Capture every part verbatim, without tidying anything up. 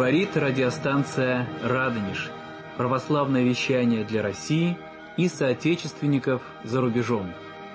Говорит радиостанция «Радонеж». Православное вещание для России и соотечественников за рубежом.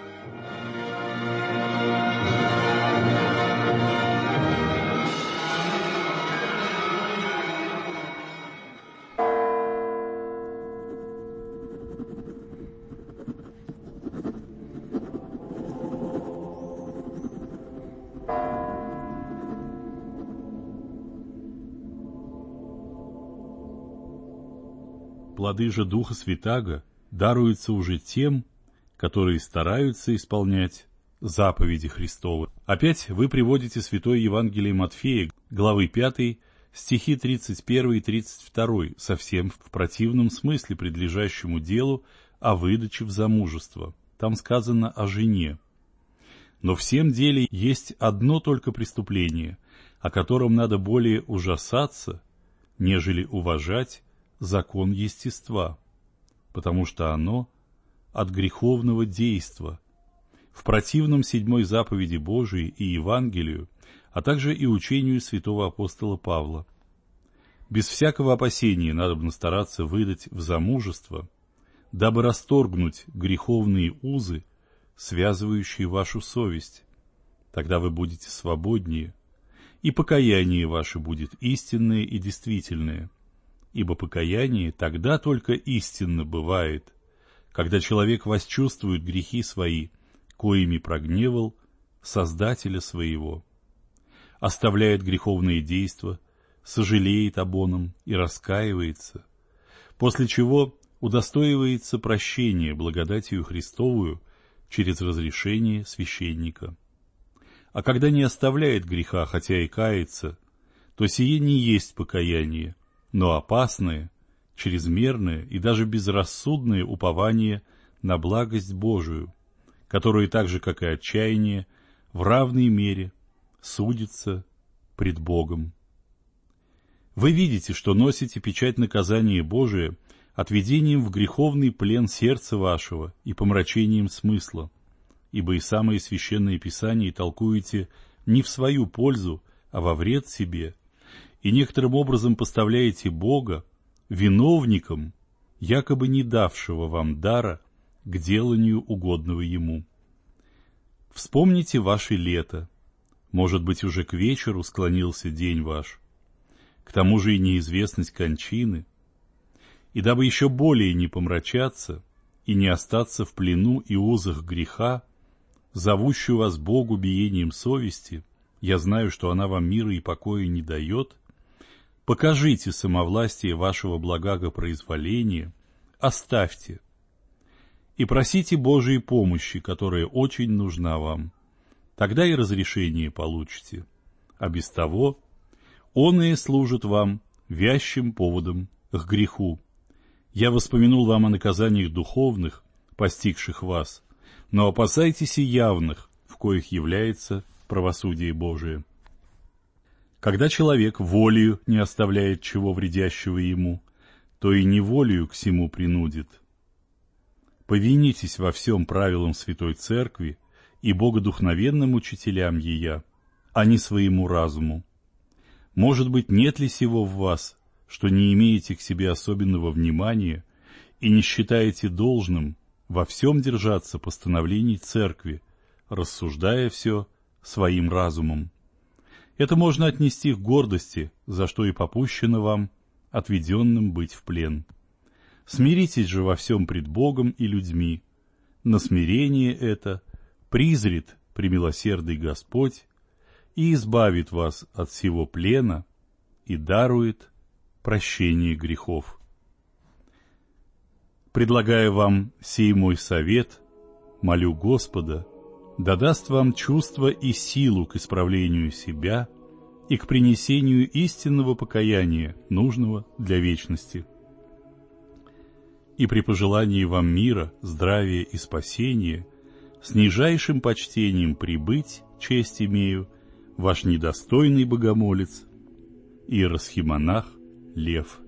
Плоды же Духа Святаго даруются уже тем, которые стараются исполнять заповеди Христовы. Опять вы приводите Святое Евангелие Матфея, главы пятой, стихи тридцать один и тридцать два, совсем в противном смысле предлежащему делу о выдаче в замужество. Там сказано о жене. Но в сем деле есть одно только преступление, о котором надо более ужасаться, нежели уважать закон естества, потому что оно от греховного действа. В противном седьмой заповеди Божией и Евангелию, а также и учению святого апостола Павла. Без всякого опасения надобно стараться выдать в замужество, дабы расторгнуть греховные узы, связывающие вашу совесть. Тогда вы будете свободнее, и покаяние ваше будет истинное и действительное. Ибо покаяние тогда только истинно бывает, когда человек восчувствует грехи свои, коими прогневал Создателя своего, оставляет греховные действа, сожалеет об оном и раскаивается, после чего удостоивается прощения благодатью Христовую через разрешение священника. А когда не оставляет греха, хотя и кается, то сие не есть покаяние, но опасное, чрезмерное и даже безрассудное упование на благость Божию, которое так же, как и отчаяние, в равной мере судится пред Богом. Вы видите, что носите печать наказания Божия отведением в греховный плен сердца вашего и помрачением смысла, ибо и самые священные писания толкуете не в свою пользу, а во вред себе, и некоторым образом поставляете Бога виновником, якобы не давшего вам дара к деланию угодного Ему. Вспомните ваше лето. Может быть, уже к вечеру склонился день ваш. К тому же и неизвестность кончины. И дабы еще более не помрачаться и не остаться в плену и узах греха, зовущую вас Богу биением совести, я знаю, что она вам мира и покоя не дает, покажите самовластие вашего благопроизволения, оставьте и просите Божией помощи, которая очень нужна вам. Тогда и разрешение получите, а без того оное служит вам вящим поводом к греху. Я воспомянул вам о наказаниях духовных, постигших вас, но опасайтесь и явных, в коих является правосудие Божие. Когда человек волею не оставляет чего вредящего ему, то и неволею к сему принудит. Повинитесь во всем правилам Святой Церкви и богодухновенным учителям ея, а не своему разуму. Может быть, нет ли сего в вас, что не имеете к себе особенного внимания и не считаете должным во всем держаться постановлений Церкви, рассуждая все своим разумом? Это можно отнести к гордости, за что и попущено вам, отведенным быть в плен. Смиритесь же во всем пред Богом и людьми. На смирение это призрит премилосердный Господь и избавит вас от всего плена и дарует прощение грехов. Предлагая вам сей мой совет, молю Господа, да даст вам чувство и силу к исправлению себя и к принесению истинного покаяния, нужного для вечности. И при пожелании вам мира, здравия и спасения, с нижайшим почтением прибыть, честь имею, ваш недостойный богомолец, иеросхимонах Лев.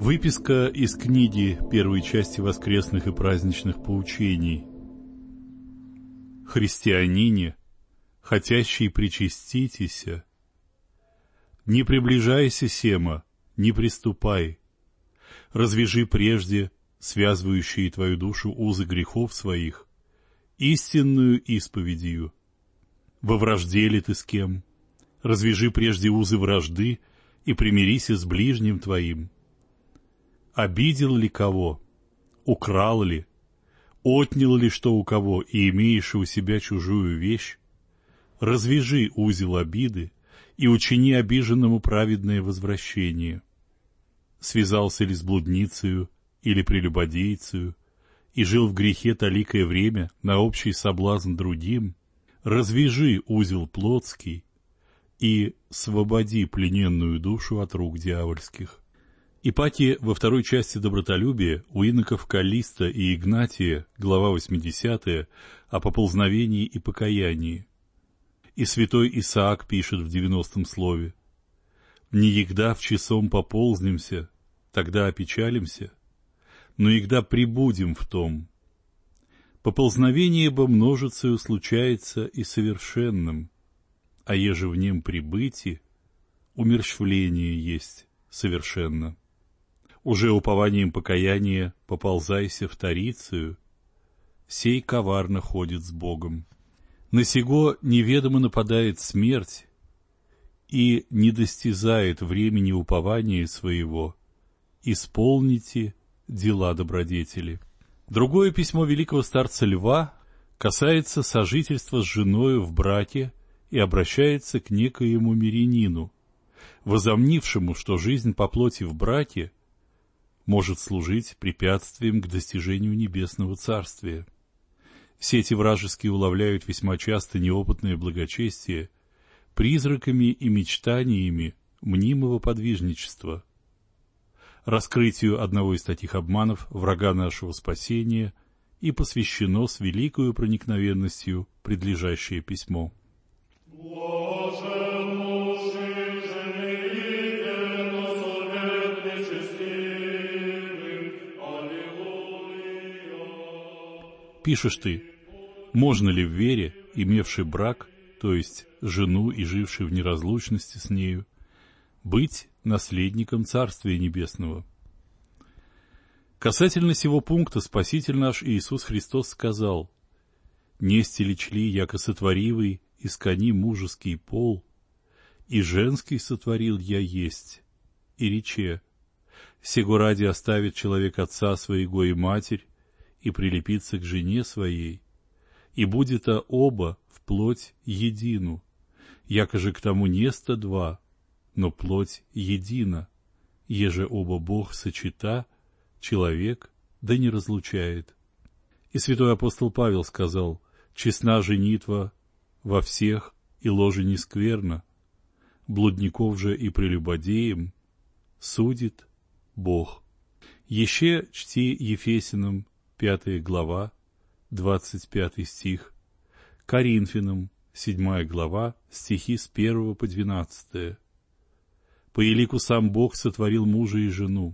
Выписка из книги первой части воскресных и праздничных поучений. Христианине, хотящий причаститеся, не приближайся сема, не приступай, развяжи прежде связывающие твою душу узы грехов своих, истинную исповедью. Во вражде ли ты с кем? Развяжи прежде узы вражды и примирися с ближним твоим. Обидел ли кого? Украл ли? Отнял ли что у кого, и имеешь у себя чужую вещь? Развяжи узел обиды и учини обиженному праведное возвращение. Связался ли с блудницею или прелюбодейцею и жил в грехе толикое время на общий соблазн другим? Развяжи узел плотский и свободи плененную душу от рук дьявольских. Ипатия во второй части добротолюбия у иноков Каллиста и Игнатия, глава восьмидесятая, о поползновении и покаянии. И святой Исаак пишет в девяностом слове: «Не егда в часом поползнемся, тогда опечалимся, но егда прибудем в том. Поползновение бо множицею случается и совершенным, а еже в нем прибыти, умерщвление есть совершенно. Уже упованием покаяния поползайся вторицею, сей коварно ходит с Богом. На сего неведомо нападает смерть и не достизает времени упования своего. Исполните дела добродетели». Другое письмо великого старца Льва касается сожительства с женою в браке и обращается к некоему мирянину, возомнившему, что жизнь по плоти в браке может служить препятствием к достижению небесного царствия. Сети вражеские уловляют весьма часто неопытное благочестие призраками и мечтаниями мнимого подвижничества. Раскрытию одного из таких обманов врага нашего спасения и посвящено с великою проникновенностью предлежащее письмо. Пишешь ты: можно ли в вере, имевший брак, то есть жену и живший в неразлучности с нею, быть наследником Царствия Небесного? Касательно сего пункта Спаситель наш Иисус Христос сказал: «Нести ли чли, яко сотворивый из кони мужеский пол, и женский сотворил я есть, и рече: сего ради оставит человек отца своего и матерь, и прилепится к жене своей, и будет а оба вплоть едину, яко же к тому неста два, но плоть едина, еже оба Бог сочета, человек да не разлучает». И святой апостол Павел сказал: «Честна женитва во всех, и ложе не скверно, блудников же и прелюбодеям судит Бог». Еще чти Ефесянам, пятая глава, двадцать пятый стих, Коринфянам, седьмая глава, стихи с первого по двенадцатое. «По елику сам Бог сотворил мужа и жену,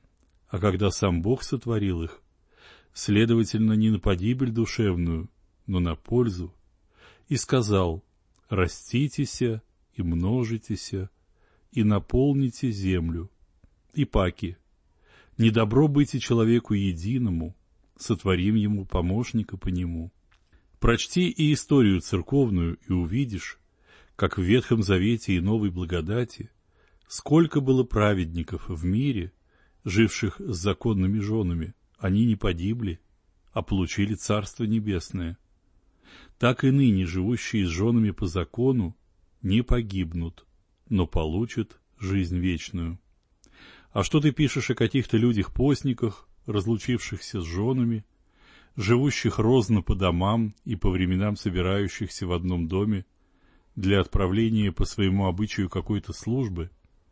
а когда сам Бог сотворил их, следовательно, не на погибель душевную, но на пользу, и сказал: раститеся и множитеся, и наполните землю. И паки, недобро быть и человеку единому, сотворим ему помощника по нему». Прочти и историю церковную, и увидишь, как в Ветхом Завете и Новой Благодати сколько было праведников в мире, живших с законными женами, они не погибли, а получили Царство Небесное. Так и ныне живущие с женами по закону не погибнут, но получат жизнь вечную. А что ты пишешь о каких-то людях-постниках, разлучившихся с женами, живущих розно по домам и по временам собирающихся в одном доме для отправления по своему обычаю какой-то службы?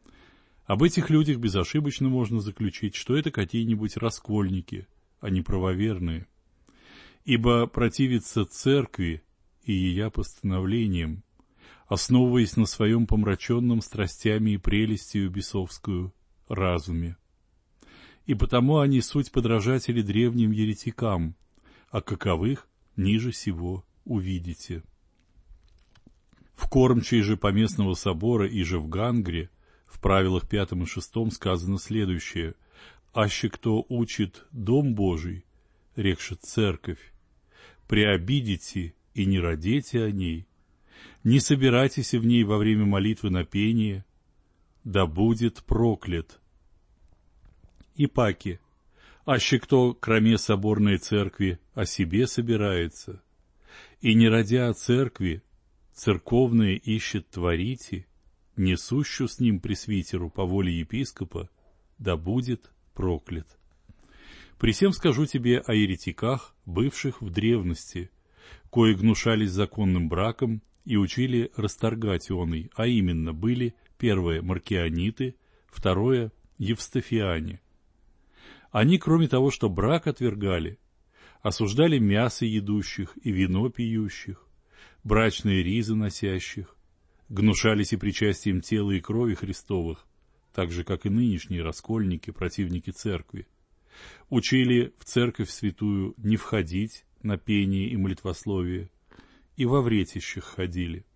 Об этих людях безошибочно можно заключить, что это какие-нибудь раскольники, а не правоверные. Ибо противиться церкви и ее постановлениям, основываясь на своем помраченном страстями и прелестью бесовскую разуме. и потому они суть подражатели древним еретикам, а каковых ниже сего увидите. В кормчей же Поместного собора и же в Гангре в правилах пятом и шестом сказано следующее: «Аще кто учит дом Божий, рекшет церковь, приобидите и не радейте о ней, не собирайтесь в ней во время молитвы на пение, да будет проклят». И паки: «Аще кто, кроме соборной церкви, о себе собирается, и не родя о церкви, церковное ищет творите, несущу с ним пресвитеру по воле епископа, да будет проклят». При сем скажу тебе о еретиках, бывших в древности, кои гнушались законным браком и учили расторгать оный, а именно были первое маркиониты, второе евстафиане. Они, кроме того, что брак отвергали, осуждали мясо едущих и вино пьющих, брачные ризы носящих, гнушались и причастием тела и крови Христовых, так же, как и нынешние раскольники, противники церкви. Учили в церковь святую не входить на пение и молитвословие, и во вретищах ходили.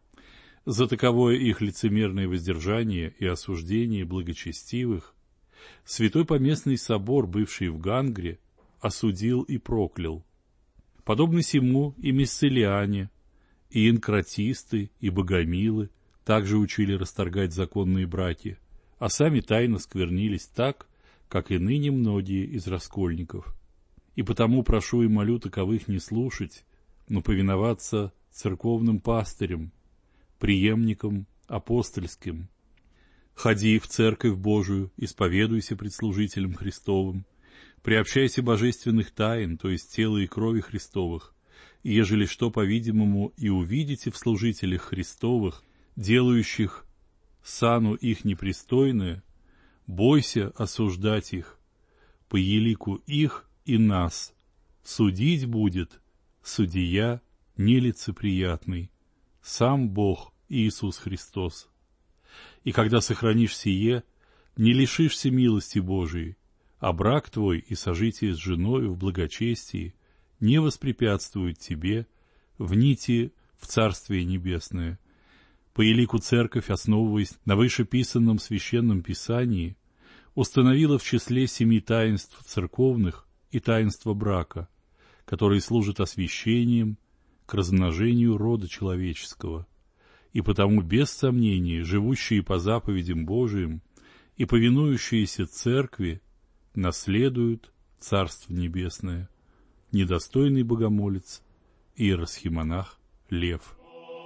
За таковое их лицемерное воздержание и осуждение благочестивых Святой Поместный собор, бывший в Гангре, осудил и проклял. Подобно сему и мисцелиане, и инкратисты, и богомилы также учили расторгать законные браки, а сами тайно сквернились так, как и ныне многие из раскольников. И потому прошу и молю таковых не слушать, но повиноваться церковным пастырям, преемникам апостольским. Ходи в церковь Божию, исповедуйся пред служителем Христовым, приобщайся божественных тайн, то есть тела и крови Христовых, и ежели что, по-видимому, и увидите в служителях Христовых, делающих сану их непристойное, бойся осуждать их, по елику их и нас. Судить будет судья нелицеприятный, сам Бог Иисус Христос. И когда сохранишь сие, не лишишься милости Божией, а брак твой и сожитие с женою в благочестии не воспрепятствуют тебе в нити в Царствие Небесное. По елику церковь, основываясь на вышеписанном священном писании, установила в числе семи таинств церковных и таинство брака, которые служат освящением к размножению рода человеческого, и потому, без сомнения, живущие по заповедям Божиим и повинующиеся церкви наследуют Царство Небесное. Недостойный богомолец, иеросхимонах Лев.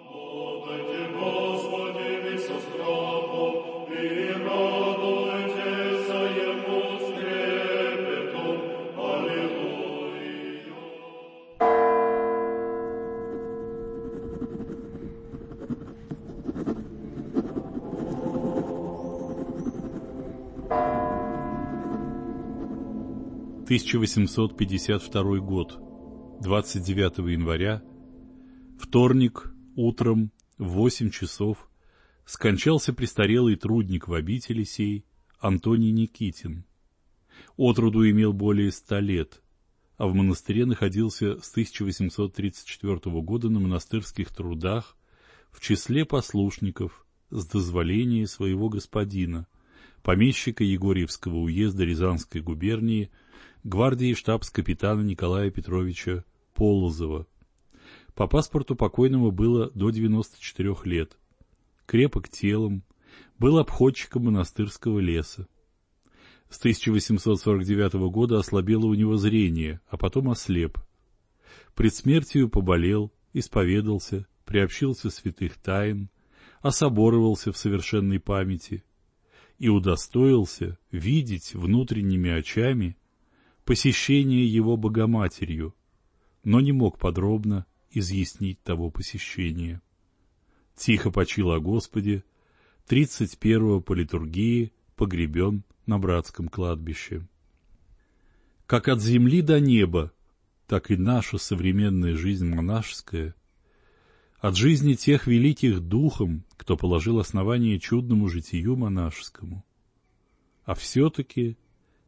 тысяча восемьсот пятьдесят второй год, двадцать девятого января, вторник, утром, в восемь часов, скончался престарелый трудник в обители сей Антоний Никитин. Отроду имел более ста лет, а в монастыре находился с тысяча восемьсот тридцать четвёртого года на монастырских трудах в числе послушников с дозволения своего господина, помещика Егорьевского уезда Рязанской губернии, гвардии штабс-капитана Николая Петровича Полозова. По паспорту покойного было до девяноста четырёх лет. Крепок телом, был обходчиком монастырского леса. С тысяча восемьсот сорок девятого года ослабело у него зрение, а потом ослеп. Пред смертью поболел, исповедался, приобщился святых тайн, особоровался в совершенной памяти и удостоился видеть внутренними очами посещение его Богоматерью, но не мог подробно изъяснить того посещения. Тихо почил о Господе, тридцать первого по литургии погребен на братском кладбище. Как от земли до неба, так и наша современная жизнь монашеская, от жизни тех великих духом, кто положил основание чудному житию монашескому. А все-таки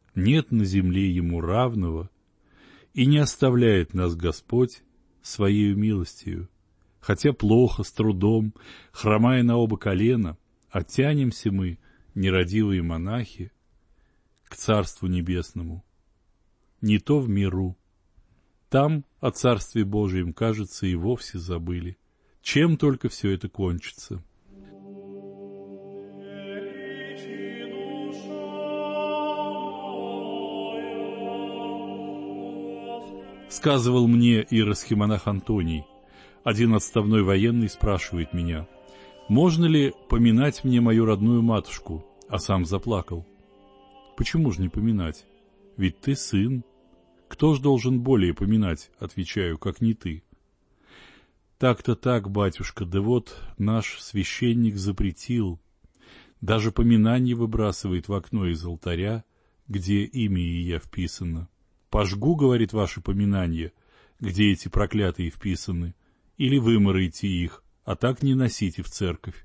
нет на земле ему равного, и не оставляет нас Господь Своею милостью, хотя плохо, с трудом, хромая на оба колена, оттянемся мы, нерадивые монахи, к Царству Небесному. Не то в миру. Там о Царстве Божьем, кажется, и вовсе забыли. Чем только все это кончится. Сказывал мне иеросхимонах Антоний. Один отставной военный спрашивает меня, можно ли поминать мне мою родную матушку, а сам заплакал. Почему же не поминать? Ведь ты сын. Кто ж должен более поминать, отвечаю, как не ты. Так-то так, батюшка, да вот наш священник запретил. Даже поминание выбрасывает в окно из алтаря, где имя ее вписано. Пожгу, говорит, ваши поминания, где эти проклятые вписаны, или выморайте их, а так не носите в церковь.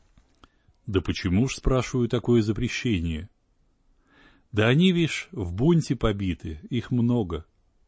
Да почему ж, спрашиваю, такое запрещение? Да они, вишь, в бунте побиты, их много.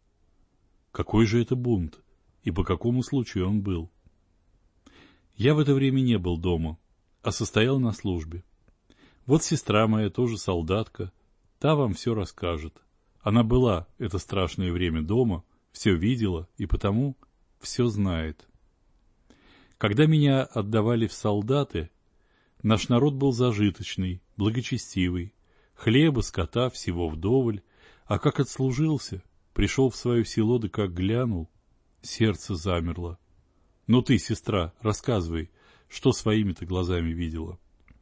Какой же это бунт? И по какому случаю он был? Я в это время не был дома, а состоял на службе. Вот сестра моя, тоже солдатка, та вам все расскажет. Она была это страшное время дома, все видела и потому все знает. Когда меня отдавали в солдаты, наш народ был зажиточный, благочестивый, хлеба, скота, всего вдоволь, а как отслужился, пришел в свое село, да как глянул, сердце замерло. Ну ты, сестра, рассказывай, что своими-то глазами видела.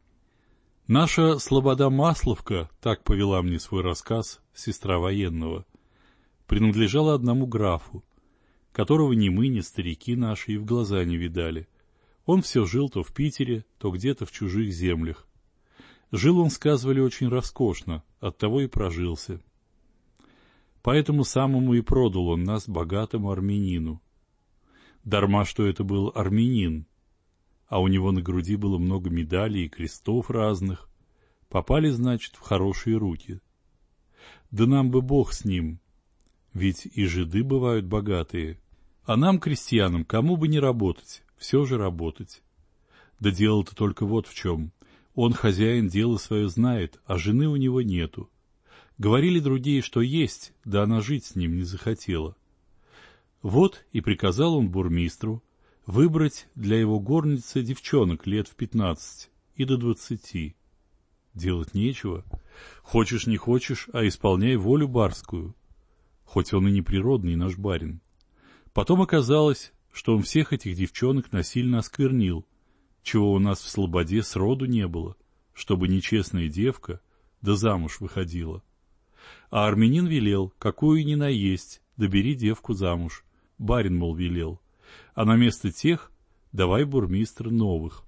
Наша слобода Масловка, так повела мне свой рассказ сестра военного, принадлежала одному графу, которого ни мы, ни старики наши и в глаза не видали. Он все жил то в Питере, то где-то в чужих землях. Жил он, сказывали, очень роскошно, оттого и прожился. Поэтому самому и продал он нас богатому армянину. Дарма, что это был армянин, а у него на груди было много медалей и крестов разных. Попали, значит, в хорошие руки. Да нам бы Бог с ним, ведь и жиды бывают богатые. А нам, крестьянам, кому бы не работать, все же работать. Да дело-то только вот в чем. Он, хозяин, дело свое знает, а жены у него нету. Говорили другие, что есть, да она жить с ним не захотела. Вот и приказал он бурмистру выбрать для его горницы девчонок лет в пятнадцать и до двадцати. Делать нечего. Хочешь, не хочешь, а исполняй волю барскую. Хоть он и неприродный наш барин. Потом оказалось, что он всех этих девчонок насильно осквернил, чего у нас в слободе сроду не было, чтобы нечестная девка да замуж выходила. А армянин велел, какую ни наесть, да бери девку замуж. Барин, мол, велел. А на место тех давай, бурмистр, новых.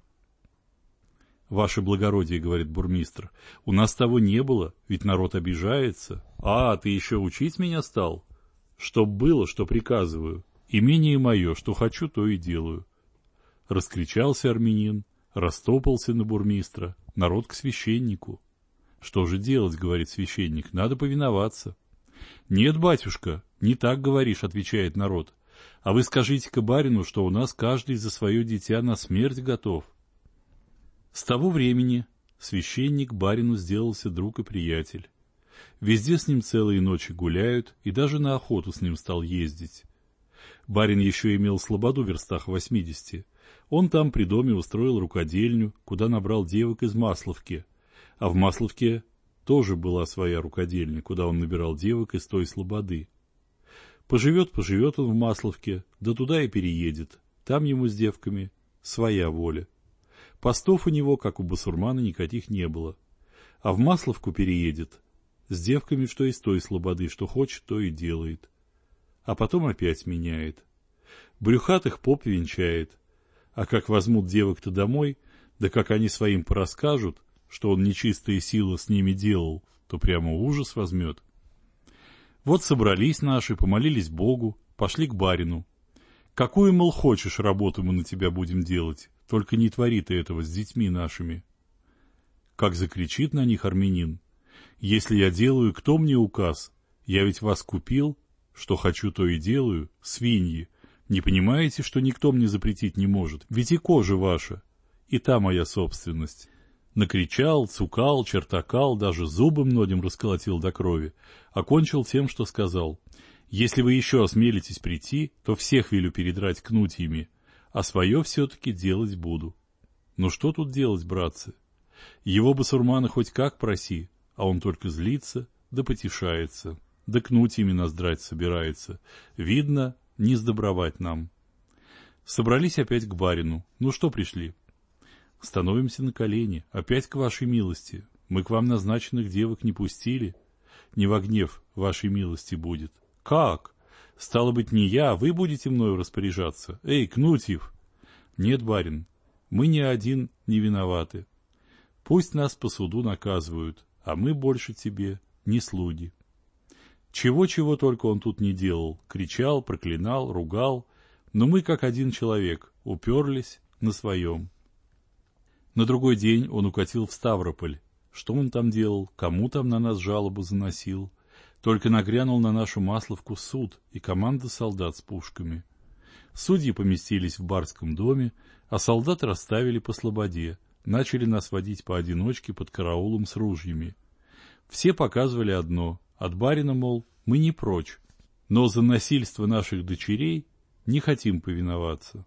«Ваше благородие, — говорит бурмистр, — у нас того не было, ведь народ обижается. А, ты еще учить меня стал? Чтоб было, что приказываю. Имение мое, что хочу, то и делаю». Раскричался армянин, растопался на бурмистра, народ к священнику. «Что же делать, — говорит священник, — надо повиноваться». «Нет, батюшка, не так говоришь, — отвечает народ. А вы скажите-ка барину, что у нас каждый за свое дитя на смерть готов». С того времени священник барину сделался друг и приятель. Везде с ним целые ночи гуляют, и даже на охоту с ним стал ездить. Барин еще имел слободу в верстах восьмидесяти. Он там при доме устроил рукодельню, куда набрал девок из Масловки, а в Масловке тоже была своя рукодельня, куда он набирал девок из той слободы. Поживет-поживет он в Масловке, да туда и переедет, там ему с девками своя воля. Постов у него, как у басурмана, никаких не было. А в Масловку переедет, с девками, что из той слободы, что хочет, то и делает. А потом опять меняет. Брюхатых поп венчает, а как возьмут девок-то домой, да как они своим порасскажут, что он нечистая сила с ними делал, то прямо ужас возьмет. Вот собрались наши, помолились Богу, пошли к барину. Какую, мол, хочешь работу мы на тебя будем делать, только не твори ты этого с детьми нашими. Как закричит на них армянин. Если я делаю, кто мне указ? Я ведь вас купил, что хочу, то и делаю, свиньи. Не понимаете, что никто мне запретить не может? Ведь и кожа ваша, и та моя собственность». Накричал, цукал, чертакал, даже зубы многим расколотил до крови, окончил тем, что сказал: «Если вы еще осмелитесь прийти, то всех велю передрать кнутьями, а свое все-таки делать буду». Ну что тут делать, братцы? Его басурмана хоть как проси, а он только злится, да потешается, да кнутьями нас драть собирается. Видно, не сдобровать нам. Собрались опять к барину. Ну что пришли? Становимся на колени, опять к вашей милости. Мы к вам назначенных девок не пустили. Не во гнев вашей милости будет. Как? Стало быть, не я, вы будете мною распоряжаться. Эй, Кнутьев! Нет, барин, мы ни один не виноваты. Пусть нас по суду наказывают, а мы больше тебе не слуги. Чего-чего только он тут не делал. Кричал, проклинал, ругал. Но мы, как один человек, уперлись на своем. На другой день он укатил в Ставрополь. Что он там делал, кому там на нас жалобу заносил? Только нагрянул на нашу Масловку суд и команда солдат с пушками. Судьи поместились в барском доме, а солдат расставили по слободе, начали нас водить поодиночке под караулом с ружьями. Все показывали одно: от барина, мол, мы не прочь, но за насильство наших дочерей не хотим повиноваться.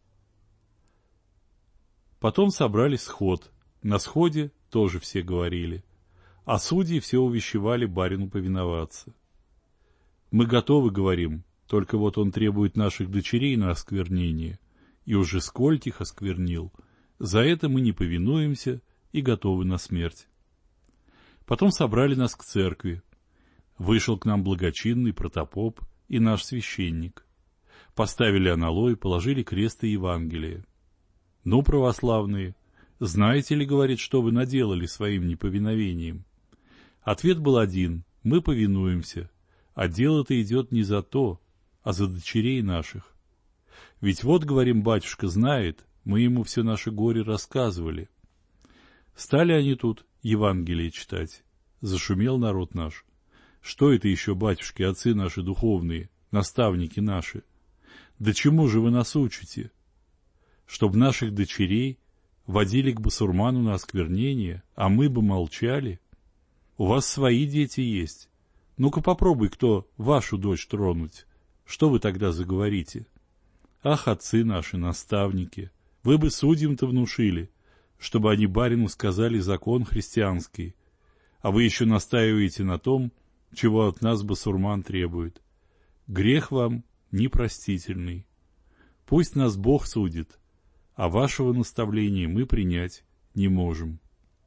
Потом собрали сход. На сходе тоже все говорили. А судьи все увещевали барину повиноваться. Мы готовы, говорим, только вот он требует наших дочерей на осквернение. И уже скольких осквернил. За это мы не повинуемся и готовы на смерть. Потом собрали нас к церкви. Вышел к нам благочинный протопоп и наш священник. Поставили аналой, положили крест и Евангелие. «Ну, православные, знаете ли, — говорит, — что вы наделали своим неповиновением?» Ответ был один: мы повинуемся, а дело-то идет не за то, а за дочерей наших. Ведь вот, говорим, батюшка знает, мы ему все наше горе рассказывали. Стали они тут Евангелие читать. Зашумел народ наш. Что это еще, батюшки, отцы наши духовные, наставники наши? Да чему же вы нас учите? Чтоб наших дочерей водили к басурману на осквернение, а мы бы молчали? У вас свои дети есть. Ну-ка попробуй кто вашу дочь тронуть. Что вы тогда заговорите? Ах, отцы наши, наставники, вы бы судьям-то внушили, чтобы они барину сказали закон христианский, а вы еще настаиваете на том, чего от нас басурман требует. Грех вам непростительный. Пусть нас Бог судит, а вашего наставления мы принять не можем.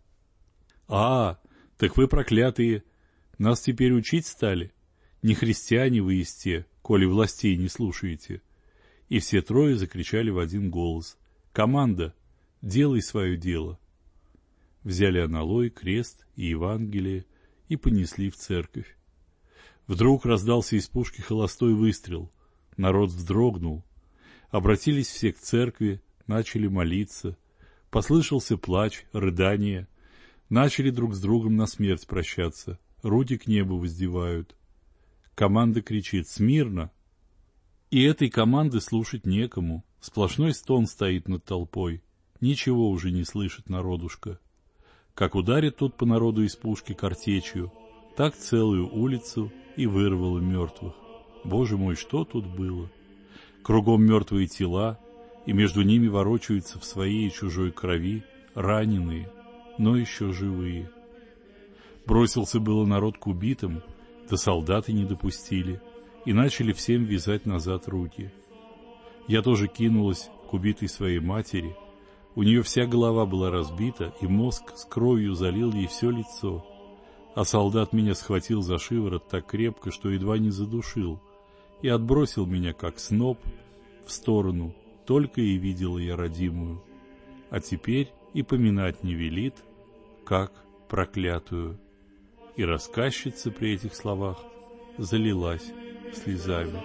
А, так вы, проклятые, нас теперь учить стали? Не христиане вы есте, коли властей не слушаете. И все трое закричали в один голос: «Команда, делай свое дело!» Взяли аналой, крест и Евангелие и понесли в церковь. Вдруг раздался из пушки холостой выстрел. Народ вздрогнул. Обратились все к церкви, начали молиться. Послышался плач, рыдание. Начали друг с другом на смерть прощаться. Руки к небу воздевают. Команда кричит: «Смирно!» И этой команды слушать некому. Сплошной стон стоит над толпой. Ничего уже не слышит народушка. Как ударит тут по народу из пушки картечью, так целую улицу и вырвало мертвых. Боже мой, что тут было? Кругом мертвые тела, и между ними ворочаются в своей и чужой крови раненые, но еще живые. Бросился было народ к убитым, да солдаты не допустили, и начали всем вязать назад руки. Я тоже кинулась к убитой своей матери. У нее вся голова была разбита, и мозг с кровью залил ей все лицо. А солдат меня схватил за шиворот так крепко, что едва не задушил, и отбросил меня, как сноп, в сторону. Только и видела я родимую. А теперь и поминать не велит, как проклятую. И рассказчица при этих словах залилась слезами.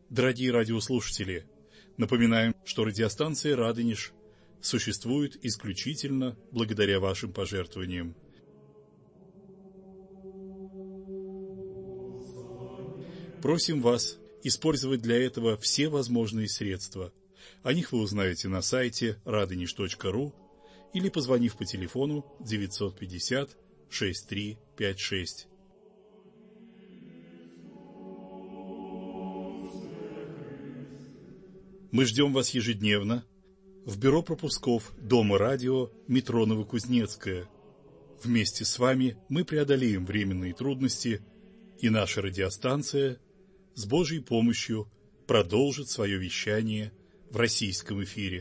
Дорогие радиослушатели, напоминаем, что радиостанция «Радонеж» существует исключительно благодаря вашим пожертвованиям. Просим вас использовать для этого все возможные средства. О них вы узнаете на сайте радонеж точка ру или позвонив по телефону девятьсот пятьдесят шестьдесят три пятьдесят шесть. Мы ждем вас ежедневно в бюро пропусков Дома радио метро Новокузнецкая. Вместе с вами мы преодолеем временные трудности, и наша радиостанция с Божьей помощью продолжит свое вещание в российском эфире.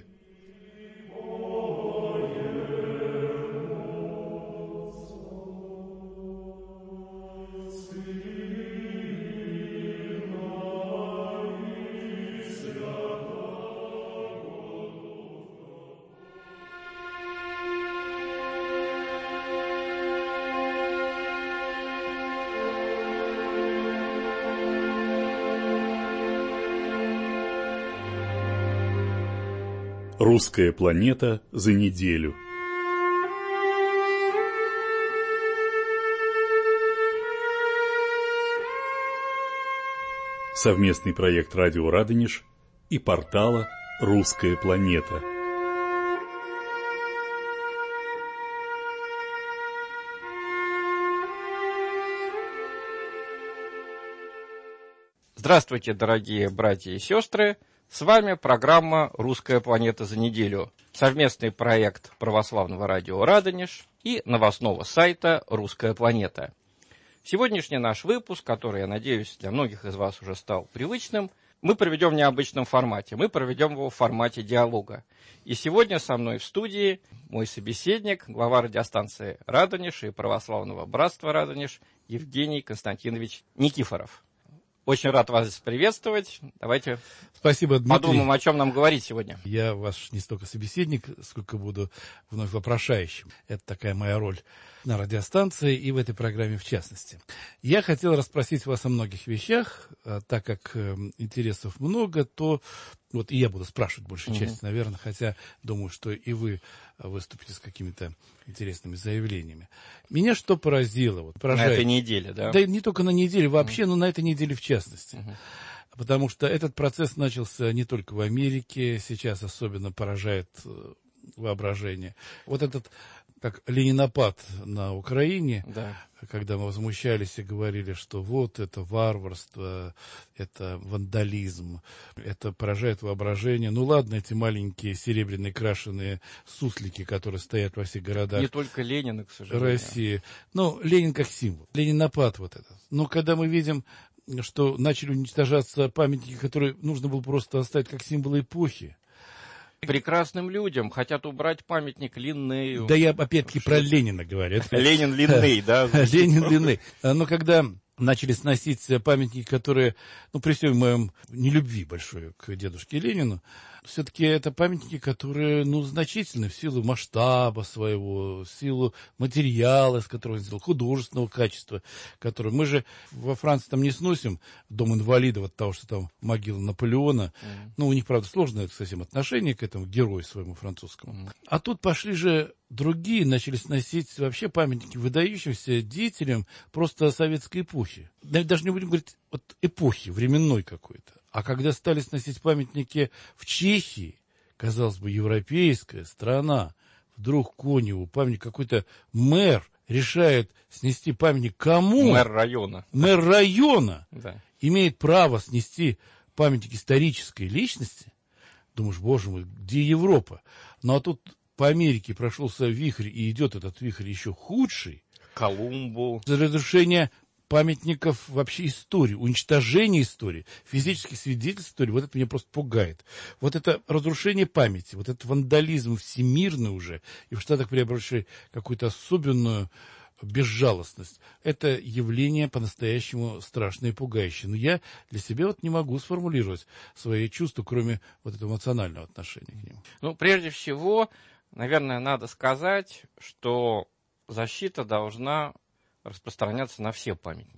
Русская планета за неделю. Совместный проект «Радио Радонеж» и портала «Русская планета». Здравствуйте, дорогие братья и сестры! С вами программа «Русская планета за неделю», совместный проект православного радио «Радонеж» и новостного сайта «Русская планета». Сегодняшний наш выпуск, который, я надеюсь, для многих из вас уже стал привычным, мы проведем в необычном формате. Мы проведем его в формате диалога. И сегодня со мной в студии мой собеседник, глава радиостанции «Радонеж» и православного братства «Радонеж» Евгений Константинович Никифоров. Очень рад вас приветствовать. Давайте Спасибо, Дмитрий. Подумаем, о чем нам говорить сегодня. Я ваш не столько собеседник, сколько буду вновь вопрошающим. Это такая моя роль на радиостанции и в этой программе в частности. Я хотел расспросить вас о многих вещах, так как интересов много, то вот и я буду спрашивать большей mm-hmm. части, наверное, хотя думаю, что и вы выступите с какими-то интересными заявлениями. Меня что поразило? Вот, поражает, на этой неделе, да? Да не только на неделе вообще, mm-hmm. но на этой неделе в частности. Mm-hmm. Потому что этот процесс начался не только в Америке, сейчас особенно поражает воображение. Вот этот, как ленинопад на Украине, да. когда мы возмущались и говорили, что вот это варварство, это вандализм, это поражает воображение. Ну ладно, эти маленькие серебряные крашеные суслики, которые стоят во всех городах. Не только Ленина, к сожалению. России. Ну, Ленин как символ. Ленинопад вот этот. Но когда мы видим, что начали уничтожаться памятники, которые нужно было просто оставить как символы эпохи. Прекрасным людям хотят убрать памятник Линнею. Да я опять-таки про Ленина говорю. Ленин Линней, да? Ленин Линней. Но когда начали сносить памятники, которые, ну, при всем моем нелюбви большой к дедушке Ленину, все-таки это памятники, которые, ну, значительны в силу масштаба своего, в силу материала, из которого он сделал, художественного качества, которое мы же во Франции там не сносим дом инвалидов от того, что там могила Наполеона. Mm. Ну, у них, правда, сложное совсем отношение к этому герою своему французскому. Mm. А тут пошли же другие, начали сносить вообще памятники выдающимся деятелям просто советской эпохи. Даже не будем говорить вот эпохи, временной какой-то. А когда стали сносить памятники в Чехии, казалось бы, европейская страна, вдруг Коневу памятник, какой-то мэр решает снести памятник кому? Мэр района. Мэр района да. имеет право снести памятник исторической личности. Думаешь, боже мой, где Европа? Ну а тут по Америке прошелся вихрь, и идет этот вихрь еще худший. Колумбу. За разрушение памятников вообще истории, уничтожение истории, физических свидетельств истории, вот это меня просто пугает. Вот это разрушение памяти, вот этот вандализм всемирный уже, и в Штатах приобретший какую-то особенную безжалостность, это явление по-настоящему страшное и пугающее. Но я для себя вот не могу сформулировать свои чувства, кроме вот этого эмоционального отношения к ним. Ну, прежде всего, наверное, надо сказать, что защита должна распространяться на все памятники.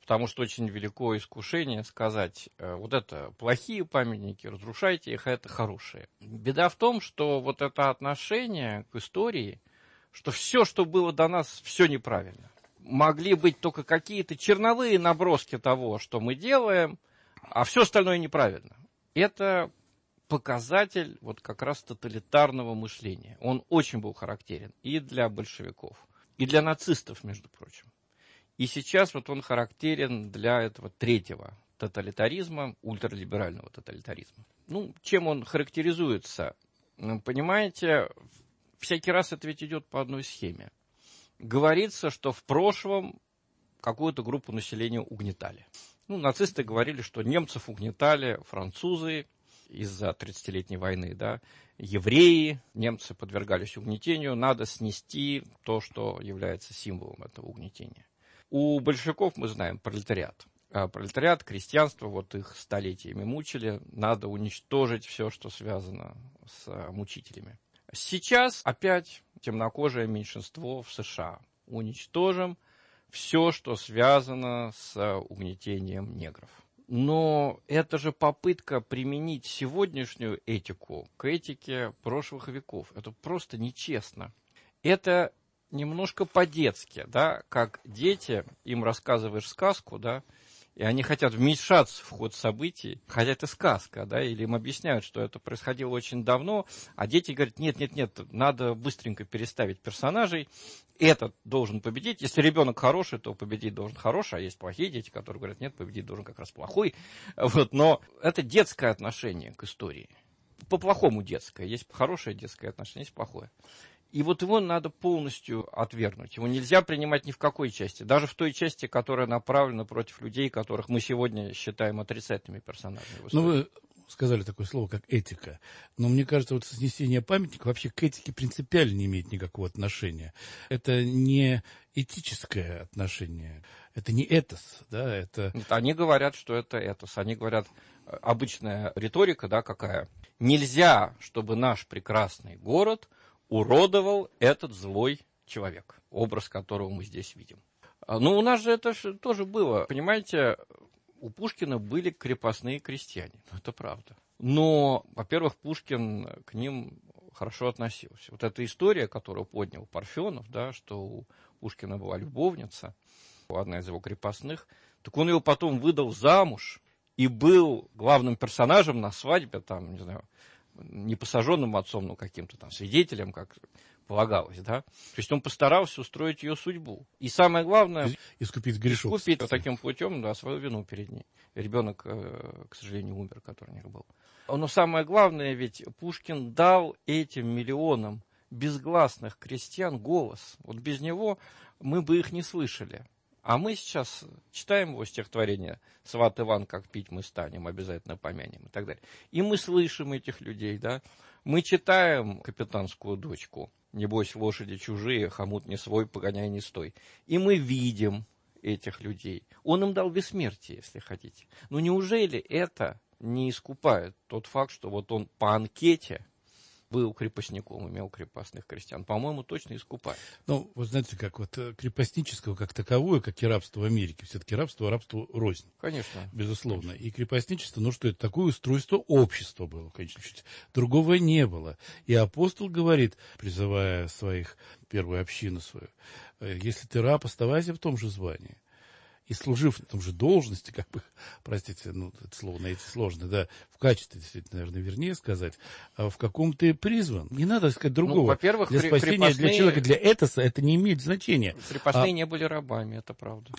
потому что очень велико искушение сказать, вот это плохие памятники, разрушайте их, а это хорошие. Беда в том, что вот это отношение к истории, что все, что было до нас, все неправильно. Могли быть только какие-то черновые наброски того, что мы делаем, а все остальное неправильно. Это показатель вот как раз тоталитарного мышления. Он очень был характерен и для большевиков, и для нацистов, между прочим. И сейчас вот он характерен для этого третьего тоталитаризма, ультралиберального тоталитаризма. Ну, чем он характеризуется? Понимаете, всякий раз это ведь идет по одной схеме. Говорится, что в прошлом какую-то группу населения угнетали. Ну, нацисты говорили, что немцев угнетали французы из-за тридцатилетней войны, да, евреи, немцы подвергались угнетению, надо снести то, что является символом этого угнетения. У большевиков, мы знаем, пролетариат. А пролетариат, крестьянство, вот их столетиями мучили, надо уничтожить все, что связано с мучителями. Сейчас опять темнокожее меньшинство в США. Уничтожим все, что связано с угнетением негров. Но это же попытка применить сегодняшнюю этику к этике прошлых веков. Это просто нечестно. Это немножко по-детски, да, как дети, им рассказываешь сказку, да, и они хотят вмешаться в ход событий, хотя это сказка, да, или им объясняют, что это происходило очень давно, а дети говорят, нет-нет-нет, надо быстренько переставить персонажей, этот должен победить. Если ребенок хороший, то победить должен хороший, а есть плохие дети, которые говорят, нет, победить должен как раз плохой. Вот, но это детское отношение к истории. По-плохому детское. Есть хорошее детское отношение, есть плохое. И вот его надо полностью отвергнуть. Его нельзя принимать ни в какой части. Даже в той части, которая направлена против людей, которых мы сегодня считаем отрицательными персонажами. Ну, вы сказали такое слово, как этика. Но мне кажется, вот снесение памятника вообще к этике принципиально не имеет никакого отношения. Это не этическое отношение. Это не этос. Да, это... Они говорят, что это этос. Они говорят, обычная риторика, да, какая. Нельзя, чтобы наш прекрасный город уродовал этот злой человек, образ которого мы здесь видим. Ну, у нас же это тоже было. Понимаете, у Пушкина были крепостные крестьяне. Это правда. Но, во-первых, Пушкин к ним хорошо относился. Вот эта история, которую поднял Парфенов, да, что у Пушкина была любовница, одна из его крепостных, так он его потом выдал замуж и был главным персонажем на свадьбе, там, не знаю, не посаженным отцом, но каким-то там свидетелем, как полагалось, да. То есть он постарался устроить ее судьбу. И самое главное... Искупить грешок. Искупить таким путем, да, свою вину перед ней. Ребенок, к сожалению, умер, который у них был. Но самое главное, ведь Пушкин дал этим миллионам безгласных крестьян голос. Вот без него мы бы их не слышали. А мы сейчас читаем его стихотворение «Сват Иван, как пить мы станем, обязательно помянем» и так далее. И мы слышим этих людей, да. Мы читаем «Капитанскую дочку», «Небось, лошади чужие, хомут не свой, погоняй не стой». И мы видим этих людей. Он им дал бессмертие, если хотите. Но неужели это не искупает тот факт, что вот он по анкете был крепостником, имел крепостных крестьян? По-моему, точно искупает. Ну, вы знаете, как вот крепостнического как таковое, как и рабство в Америке, все-таки рабство, рабство рознь. Конечно. Безусловно. Конечно. И крепостничество, ну что это, такое устройство общества было, конечно, чуть другого не было. И апостол говорит, призывая своих, первую общину свою, если ты раб, оставайся в том же звании. И служив в том же должности, как бы, простите, ну, это слово найти сложно, да, в качестве, действительно, наверное, вернее сказать, а в каком ты призван. Не надо сказать другого. Ну, во-первых, для спасения, крепостные... для человека, для этоса это не имеет значения. Крепостные а... не были рабами, это правда.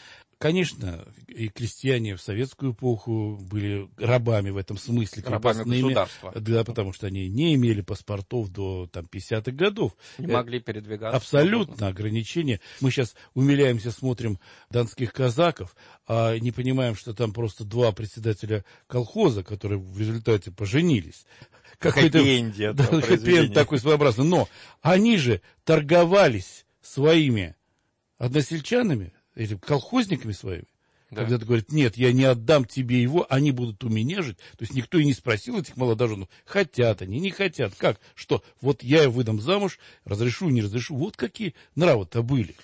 Конечно, и крестьяне в советскую эпоху были рабами в этом смысле. Рабами государства. Да, потому что они не имели паспортов до там, пятидесятых годов. Не могли передвигаться. Абсолютно свободно. Ограничения. Мы сейчас умиляемся, смотрим донских казаков, а не понимаем, что там просто два председателя колхоза, которые в результате поженились. Какой-то хэппи-энди да, хэппи-энд такой своеобразный. Но они же торговались своими односельчанами, или колхозниками своими, да. Когда ты говоришь, нет, я не отдам тебе его, они будут у меня жить. То есть никто и не спросил этих молодоженов, хотят они, не хотят. Как? Что? Вот я его выдам замуж, разрешу, не разрешу. Вот какие нравы-то были.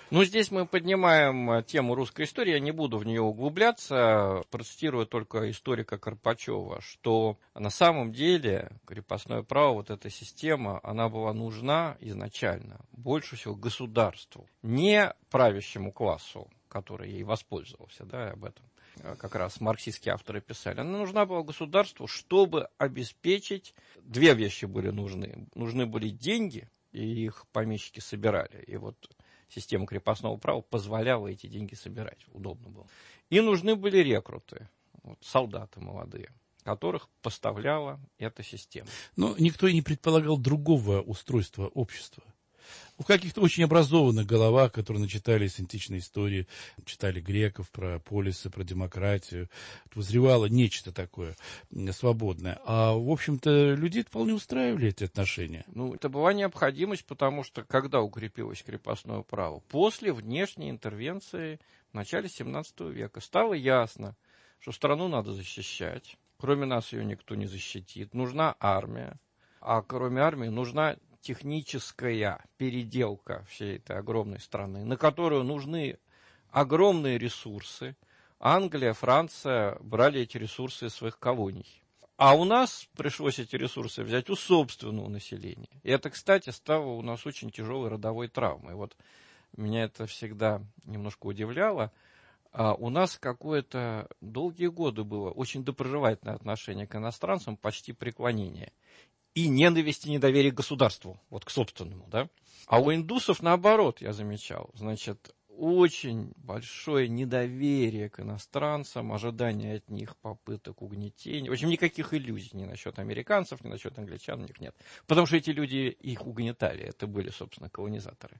Ну, здесь мы поднимаем тему русской истории, я не буду в нее углубляться, процитирую только историка Карпачева, что на самом деле крепостное право, вот эта система, она была нужна изначально больше всего государству, не правящему классу, который ей воспользовался, да, об этом как раз марксистские авторы писали. Она нужна была государству, чтобы обеспечить, две вещи были нужны. Нужны были деньги, и их помещики собирали, и вот система крепостного права позволяла эти деньги собирать, удобно было. И нужны были рекруты, вот, солдаты молодые, которых поставляла эта система. Но никто и не предполагал другого устройства общества. В каких-то очень образованных головах, которые начитались античной истории, читали греков про полисы, про демократию, возревало нечто такое свободное. А, в общем-то, людей вполне устраивали эти отношения. Ну, это была необходимость, потому что когда укрепилось крепостное право? После внешней интервенции в начале семнадцатого века стало ясно, что страну надо защищать. Кроме нас ее никто не защитит. Нужна армия. А кроме армии нужна техническая переделка всей этой огромной страны, на которую нужны огромные ресурсы. Англия, Франция брали эти ресурсы из своих колоний. А у нас пришлось эти ресурсы взять у собственного населения. И это, кстати, стало у нас очень тяжелой родовой травмой. Вот меня это всегда немножко удивляло. А у нас какое-то долгие годы было очень доброжелательное отношение к иностранцам, почти преклонение. И ненависть и недоверие к государству, вот к собственному, да. А у индусов, наоборот, я замечал, значит, очень большое недоверие к иностранцам, ожидание от них попыток угнетения. В общем, никаких иллюзий ни насчет американцев, ни насчет англичан у них нет. Потому что эти люди их угнетали, это были, собственно, колонизаторы.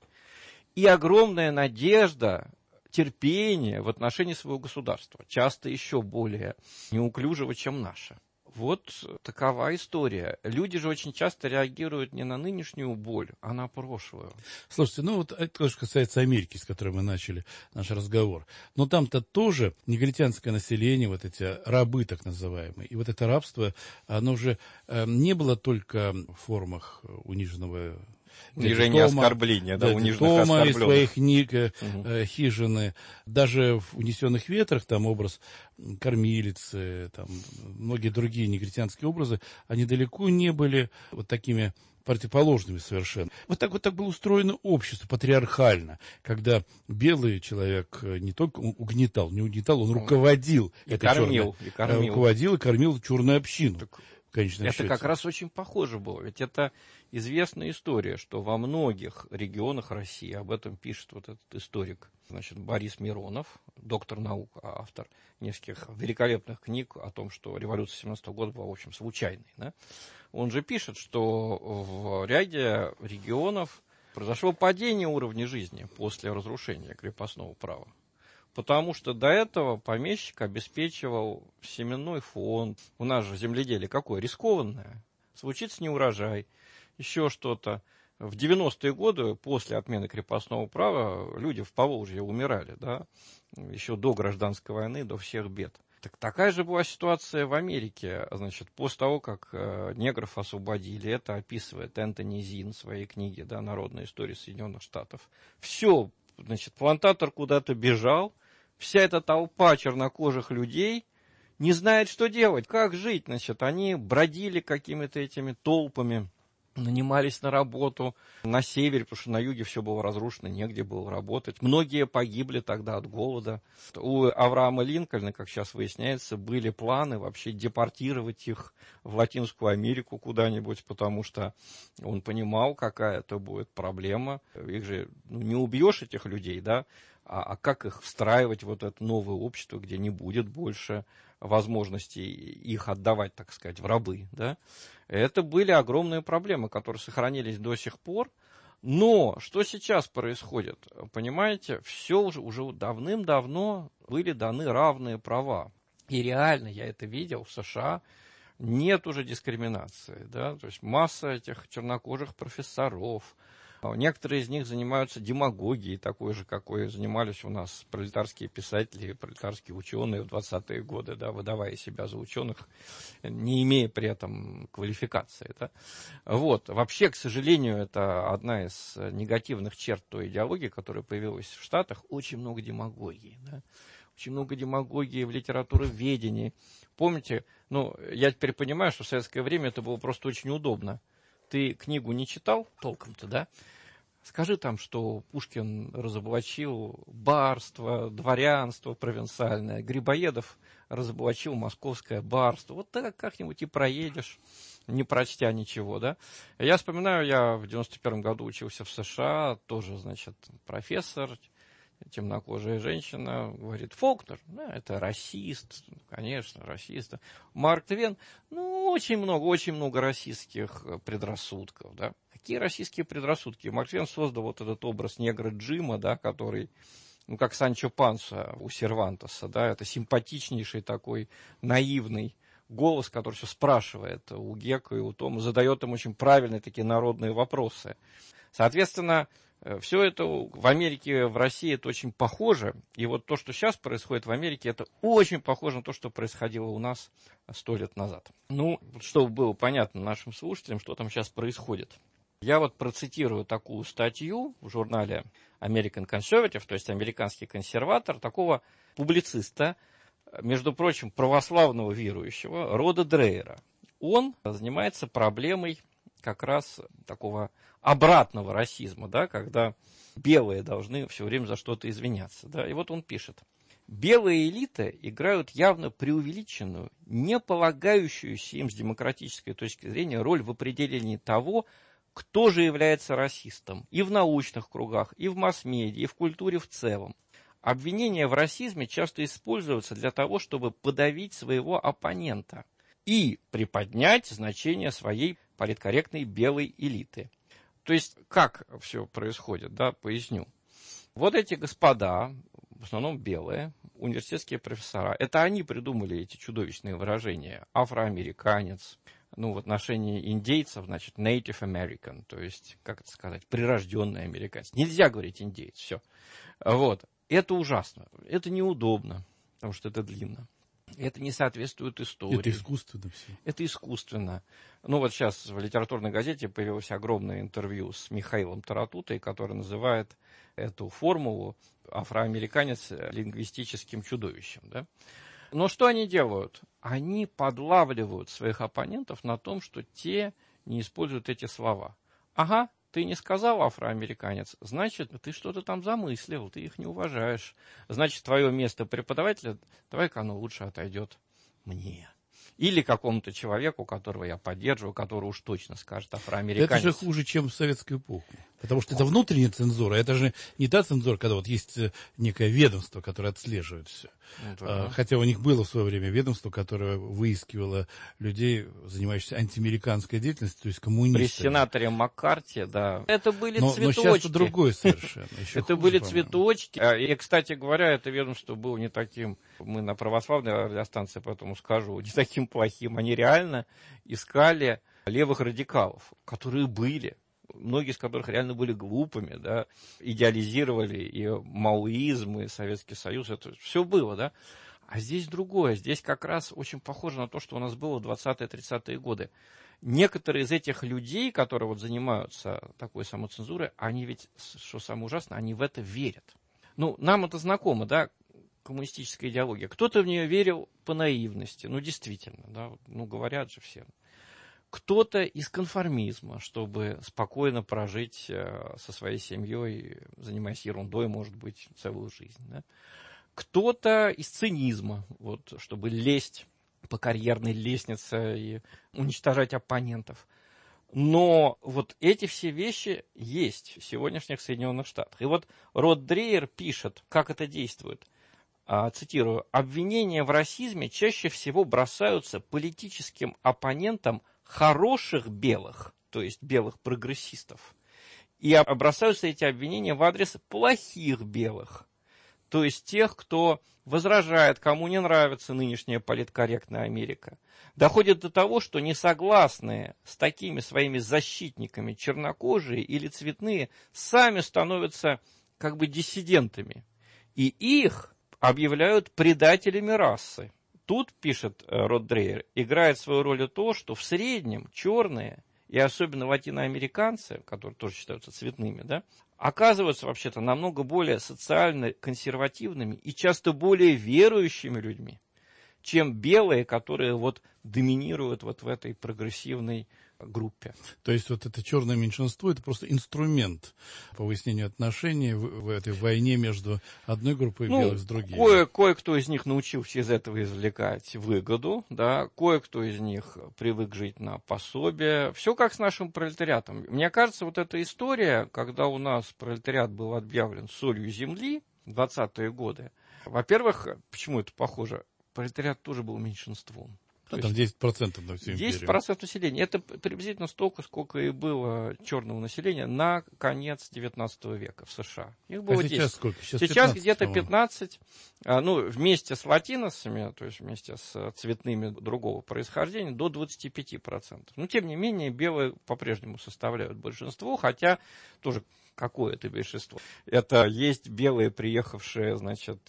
И огромная надежда, терпение в отношении своего государства, часто еще более неуклюжего, чем наше. Вот такова история. Люди же очень часто реагируют не на нынешнюю боль, а на прошлую. Слушайте, ну вот это тоже касается Америки, с которой мы начали наш разговор. Но там-то тоже негритянское население, вот эти рабы так называемые. И вот это рабство, оно же э, не было только в формах униженного... Унижение оскорбления, да, униженных оскорбленных. Из своих книг, угу. э, хижины, даже в «Унесенных ветрах» там образ кормилицы, там многие другие негритянские образы, они далеко не были вот такими противоположными совершенно. Вот так вот так было устроено общество, патриархально, когда белый человек не только угнетал, не угнетал, он руководил. И этой кормил, черной, и кормил. Руководил и кормил черную общину. Так... Это счете. Как раз очень похоже было. Ведь это известная история, что во многих регионах России, об этом пишет вот этот историк, значит, Борис Миронов, доктор наук, автор нескольких великолепных книг о том, что революция семнадцатого года была, в общем, случайной. Да? Он же пишет, что в ряде регионов произошло падение уровня жизни после разрушения крепостного права. Потому что до этого помещик обеспечивал семенной фонд. У нас же земледелие какое? Рискованное. Случится неурожай, еще что-то. В девяностые годы, после отмены крепостного права, люди в Поволжье умирали, да, еще до гражданской войны, до всех бед. Так такая же была ситуация в Америке. Значит, после того, как э, негров освободили, это описывает Энтони Зин в своей книге, да, «Народная история Соединенных Штатов». Все, значит, плантатор куда-то бежал. Вся эта толпа чернокожих людей не знает, что делать, как жить. Значит, они бродили какими-то этими толпами, нанимались на работу на севере, потому что на юге все было разрушено, негде было работать. Многие погибли тогда от голода. У Авраама Линкольна, как сейчас выясняется, были планы вообще депортировать их в Латинскую Америку куда-нибудь, потому что он понимал, какая это будет проблема. Их же ну, не убьешь, этих людей, да? А, а как их встраивать в вот это новое общество, где не будет больше возможности их отдавать, так сказать, в рабы, да? Это были огромные проблемы, которые сохранились до сих пор. Но что сейчас происходит? Понимаете, все уже, уже давным-давно были даны равные права. И реально, я это видел в США, нет уже дискриминации, да? То есть масса этих чернокожих профессоров, Некоторые из них занимаются демагогией, такой же, какой занимались у нас пролетарские писатели, пролетарские ученые в двадцатые годы, да, выдавая себя за ученых, не имея при этом квалификации. Да. Вот. Вообще, к сожалению, это одна из негативных черт той идеологии, которая появилась в Штатах, очень много демагогии. Да. Очень много демагогии в литературоведении. Помните, ну, я теперь понимаю, что в советское время это было просто очень удобно. Ты книгу не читал толком-то, да? Скажи там, что Пушкин разоблачил барство, дворянство провинциальное, Грибоедов разоблачил московское барство. Вот так как-нибудь и проедешь, не прочтя ничего, да? Я вспоминаю, я в девяносто первом году учился в США, тоже, значит, профессор, темнокожая женщина, говорит, Фолкнер, да, это расист, конечно, расист. Марк Твен, ну, очень много, очень много расистских предрассудков, да. Какие расистские предрассудки? Марк Твен создал вот этот образ негра Джима, да, который, ну, как Санчо Панса у Сервантеса, да, это симпатичнейший такой наивный голос, который все спрашивает у Гека и у Тома, задает им очень правильные такие народные вопросы. Соответственно, все это в Америке, в России это очень похоже. И вот то, что сейчас происходит в Америке, это очень похоже на то, что происходило у нас сто лет назад. Ну, чтобы было понятно нашим слушателям, что там сейчас происходит. Я вот процитирую такую статью в журнале American Conservative, то есть американский консерватор, такого публициста, между прочим, православного верующего, Рода Дрейера. Он занимается проблемой как раз такого обратного расизма, да, когда белые должны все время за что-то извиняться. Да. И вот он пишет. Белые элиты играют явно преувеличенную, не полагающуюся им с демократической точки зрения роль в определении того, кто же является расистом и в научных кругах, и в масс-медиа, и в культуре в целом. Обвинения в расизме часто используются для того, чтобы подавить своего оппонента и приподнять значение своей политкорректной белой элиты. То есть, как все происходит, да, поясню. Вот эти господа, в основном белые, университетские профессора, это они придумали эти чудовищные выражения. Афроамериканец, ну, в отношении индейцев, значит, Native American, то есть, как это сказать, прирожденный американец. Нельзя говорить индейец, все. Вот. Это ужасно, это неудобно, потому что это длинно. Это не соответствует истории. Это искусственно все. Это искусственно. Ну вот сейчас в литературной газете появилось огромное интервью с Михаилом Таратутой, который называет эту формулу афроамериканец лингвистическим чудовищем. Да? Но что они делают? Они подлавливают своих оппонентов на том, что те не используют эти слова. Ага, ты не сказал афроамериканец, значит, ты что-то там замыслил, ты их не уважаешь. Значит, твое место преподавателя, давай-ка оно лучше отойдет мне. Или какому-то человеку, которого я поддерживаю, который уж точно скажет афроамериканец. Это же хуже, чем в советскую эпоху. Потому что это внутренняя цензура. Это же не та цензура, когда вот есть некое ведомство, которое отслеживает все. Ну, да. Хотя у них было в свое время ведомство, которое выискивало людей, занимающихся антиамериканской деятельностью, то есть коммунистами. При сенаторе Маккарти, да. Это были но, цветочки. Но сейчас другое совершенно. Это были цветочки. И, кстати говоря, это ведомство было не таким, мы на православной радиостанции, поэтому скажу, не таким плохим. Они реально искали левых радикалов, которые были. Многие из которых реально были глупыми, да, идеализировали и маоизм, и Советский Союз, это все было, да. А здесь другое, здесь как раз очень похоже на то, что у нас было в двадцатые-тридцатые годы. Некоторые из этих людей, которые вот занимаются такой самоцензурой, они ведь, что самое ужасное, они в это верят. Ну, нам это знакомо, да, коммунистическая идеология. Кто-то в нее верил по наивности, ну, действительно, да, ну, говорят же все. Кто-то из конформизма, чтобы спокойно прожить со своей семьей, занимаясь ерундой, может быть, целую жизнь. Да? Кто-то из цинизма, вот, чтобы лезть по карьерной лестнице и уничтожать оппонентов. Но вот эти все вещи есть в сегодняшних Соединенных Штатах. И вот Род Дрейер пишет, как это действует. Цитирую. «Обвинения в расизме чаще всего бросаются политическим оппонентам хороших белых, то есть белых прогрессистов, и бросаются эти обвинения в адрес плохих белых, то есть тех, кто возражает, кому не нравится нынешняя политкорректная Америка, доходит до того, что несогласные с такими своими защитниками чернокожие или цветные сами становятся как бы диссидентами, и их объявляют предателями расы. Тут, пишет Род Дрейер, играет свою роль и то, что в среднем черные, и особенно латиноамериканцы, которые тоже считаются цветными, да, оказываются вообще-то намного более социально консервативными и часто более верующими людьми, чем белые, которые вот доминируют вот в этой прогрессивной группе. То есть вот это черное меньшинство — это просто инструмент по выяснению отношений в, в этой войне между одной группой ну, белых с другими. Кое, кое-кто из них научился из этого извлекать выгоду, да, кое-кто из них привык жить на пособие. Все как с нашим пролетариатом. Мне кажется, вот эта история, когда у нас пролетариат был объявлен солью земли в двадцатые годы, во-первых, почему это похоже? Пролетариат тоже был меньшинством. А там десять процентов на всю империю. десять процентов населения. Это приблизительно столько, сколько и было черного населения на конец девятнадцатого века в США. Их было а сейчас десять. сколько? Сейчас, сейчас пятнадцать, где-то по-моему. пятнадцать. Ну, вместе с латиносами, то есть вместе с цветными другого происхождения, до двадцати пяти процентов. Но, тем не менее, белые по-прежнему составляют большинство, хотя тоже какое это большинство. Это есть белые, приехавшие, значит,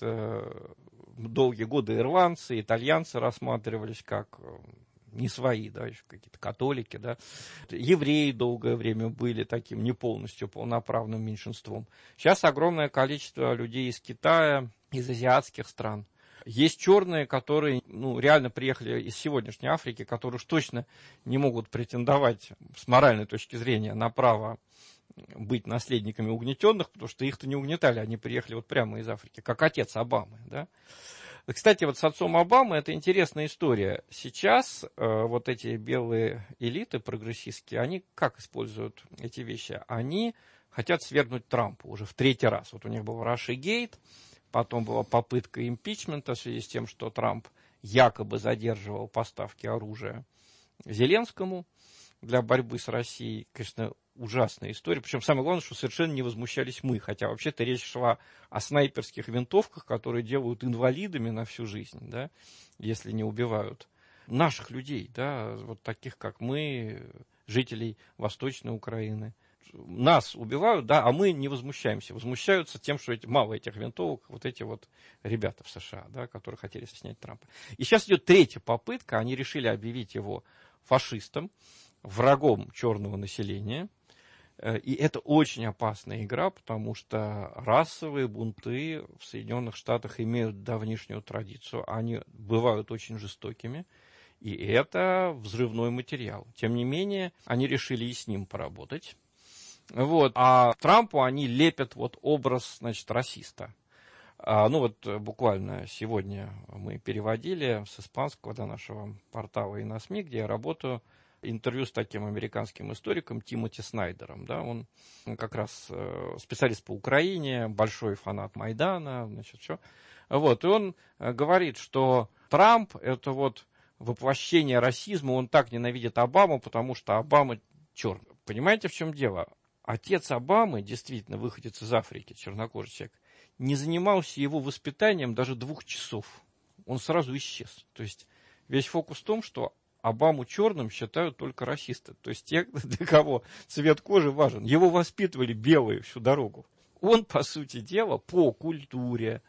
долгие годы ирландцы, итальянцы рассматривались как не свои, да, еще какие-то католики, да. Евреи долгое время были таким не полностью полноправным меньшинством. Сейчас огромное количество людей из Китая, из азиатских стран. Есть черные, которые ну, реально приехали из сегодняшней Африки, которые уж точно не могут претендовать с моральной точки зрения на право быть наследниками угнетенных, потому что их-то не угнетали, они приехали вот прямо из Африки, как отец Обамы, да. Кстати, вот с отцом Обамы это интересная история. Сейчас э, вот эти белые элиты прогрессистские, они как используют эти вещи? Они хотят свергнуть Трампа уже в третий раз. Вот у них был Рашигейт, потом была попытка импичмента в связи с тем, что Трамп якобы задерживал поставки оружия Зеленскому для борьбы с Россией. Конечно, ужасная история. Причем самое главное, что совершенно не возмущались мы. Хотя вообще-то речь шла о снайперских винтовках, которые делают инвалидами на всю жизнь, да, если не убивают наших людей, да, вот таких, как мы, жителей Восточной Украины. Нас убивают, да, а мы не возмущаемся. Возмущаются тем, что эти, мало этих винтовок, вот эти вот ребята в США, да, которые хотели снять Трампа. И сейчас идет третья попытка. Они решили объявить его фашистом, врагом черного населения. И это очень опасная игра, потому что расовые бунты в Соединенных Штатах имеют давнишнюю традицию. Они бывают очень жестокими. И это взрывной материал. Тем не менее, они решили и с ним поработать. Вот. А Трампу они лепят вот образ, значит, расиста. А, ну вот буквально сегодня мы переводили с испанского до нашего портала и на СМИ, где я работаю, интервью с таким американским историком Тимоти Снайдером. Да, он как раз э, специалист по Украине, большой фанат Майдана, значит, все. Вот, и он э, говорит, что Трамп – это вот воплощение расизма, он так ненавидит Обаму, потому что Обама черный. Понимаете, в чем дело? Отец Обамы, действительно выходец из Африки, чернокожий человек, не занимался его воспитанием даже двух часов. Он сразу исчез. То есть весь фокус в том, что Обаму черным считают только расисты. То есть те, для кого цвет кожи важен. Его воспитывали белые всю дорогу. Он, по сути дела, по культуре,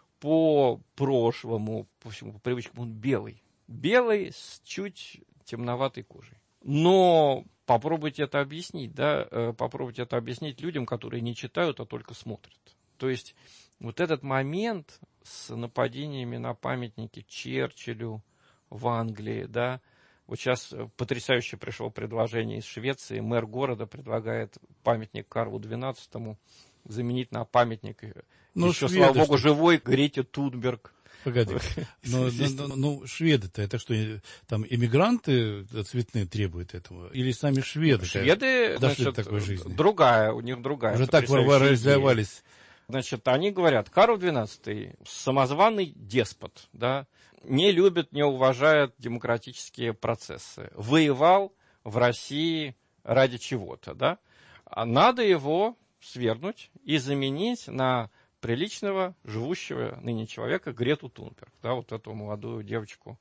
по прошлому, по всему, по привычкам, он белый. Белый с чуть темноватой кожей. Но попробуйте это объяснить, да, попробуйте это объяснить людям, которые не читают, а только смотрят. То есть вот этот момент с нападениями на памятники Черчиллю в Англии, да, вот сейчас потрясающе пришло предложение из Швеции, мэр города предлагает памятник Карлу двенадцатому заменить на памятник, ну, еще, шведы, слава богу, что... живой Грете Тунберг. Погоди, но, но, но, ну, шведы-то, это что, там иммигранты цветные требуют этого? Или сами шведы? Шведы, дошли значит, до такой жизни? Другая, у них другая. Уже так ворвались. Значит, они говорят, Карл двенадцатый, самозваный деспот, да, не любит, не уважает демократические процессы. Воевал в России ради чего-то, да. А надо его свергнуть и заменить на приличного, живущего ныне человека Грету Тунберг, да, вот эту молодую девочку,